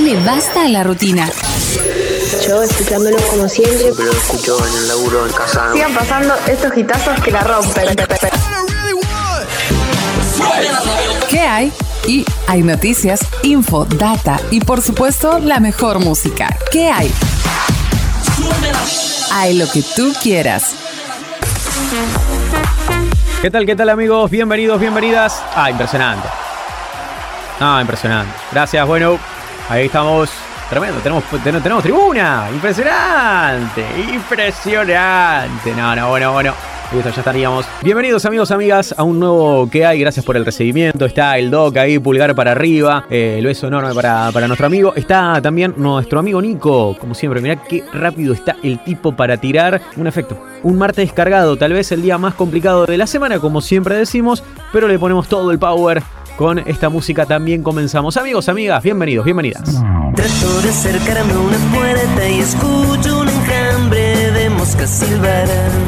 Dile basta a la rutina. Yo escuchándolo como siempre. Pero lo escucho en el laburo, en casa. Sigan pasando estos hitazos que la rompen. ¿Qué hay? Y hay noticias, info, data y por supuesto la mejor música. ¿Qué hay? Hay lo que tú quieras. ¿Qué tal amigos? Bienvenidos, bienvenidas. Impresionante. Impresionante. Gracias, bueno, ahí estamos. Tremendo, tenemos tribuna. Impresionante. Bueno. Listo, ya estaríamos. Bienvenidos amigos, amigas, a un nuevo ¿Qué hay? Gracias por el recibimiento. Está el Doc ahí, pulgar para arriba. El beso enorme para nuestro amigo. Está también nuestro amigo Nico. Como siempre, mirá qué rápido está el tipo para tirar un efecto. Un martes cargado, tal vez el día más complicado de la semana, como siempre decimos, pero le ponemos todo el power. Con esta música también comenzamos. Amigos, amigas, bienvenidos, bienvenidas. Trato de acercarme a una puerta y escucho un enjambre de moscas silbar.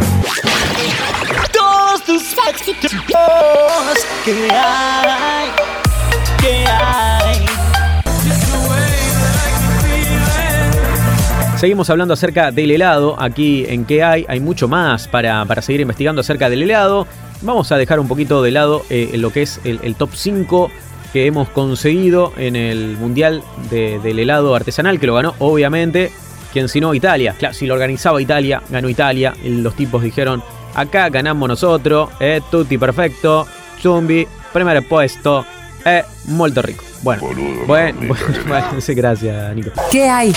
Todos tus éxitos, ¿qué hay? ¿Qué hay? Seguimos hablando acerca del helado. Aquí en ¿Qué hay? Hay mucho más para seguir investigando acerca del helado. Vamos a dejar un poquito de lado lo que es el top 5 que hemos conseguido en el Mundial del helado artesanal, que lo ganó, obviamente, quien si no, Italia. Claro, si lo organizaba Italia, ganó Italia. Los tipos dijeron, acá ganamos nosotros, tutti perfecto, zumbi, primer puesto, molto rico. Bueno, sí, gracias, Nico. ¿Qué hay?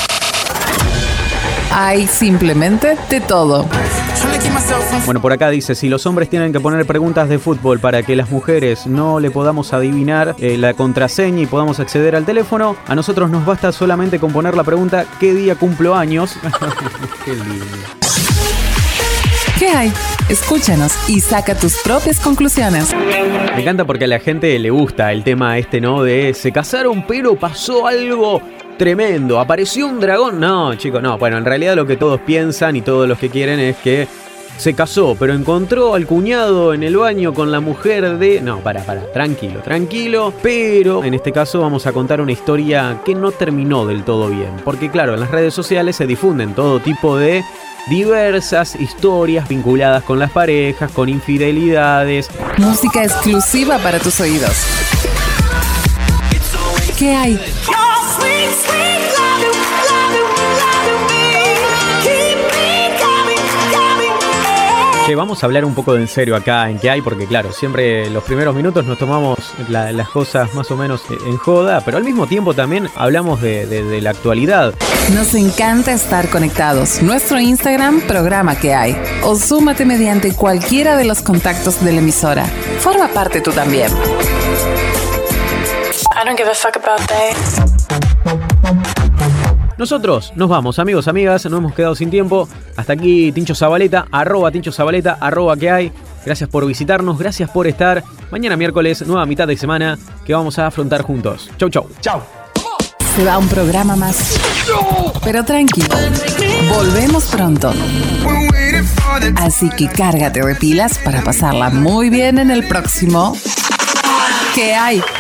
Hay simplemente de todo. Bueno, por acá dice, si los hombres tienen que poner preguntas de fútbol para que las mujeres no le podamos adivinar la contraseña y podamos acceder al teléfono, a nosotros nos basta solamente con poner la pregunta ¿qué día cumplo años? Qué lindo. ¿Qué hay? Escúchanos y saca tus propias conclusiones. Me encanta porque a la gente le gusta el tema ¿no? De se casaron pero pasó algo tremendo, apareció un dragón. No, chicos, no. Bueno, en realidad lo que todos piensan y todos los que quieren es que se casó, pero encontró al cuñado en el baño con la mujer de... No, tranquilo. Pero en este caso vamos a contar una historia que no terminó del todo bien. Porque claro, en las redes sociales se difunden todo tipo de diversas historias vinculadas con las parejas, con infidelidades. Música exclusiva para tus oídos. ¿Qué hay? Vamos a hablar un poco de en serio acá en ¿Qué hay? Porque claro, siempre los primeros minutos nos tomamos las cosas más o menos en joda, pero al mismo tiempo también hablamos de la actualidad. Nos encanta estar conectados. Nuestro Instagram, programa ¿Qué hay? O súmate mediante cualquiera de los contactos de la emisora. Forma parte tú también. I don't give a fuck about that. Nosotros nos vamos, amigos, amigas, nos hemos quedado sin tiempo. Hasta aquí Tincho Zabaleta, @Tincho Zabaleta, @¿Qué hay? Gracias por visitarnos, gracias por estar. Mañana miércoles, nueva mitad de semana que vamos a afrontar juntos. Chau. Se va un programa más. Pero tranquilo, volvemos pronto. Así que cárgate de pilas para pasarla muy bien en el próximo ¿Qué hay?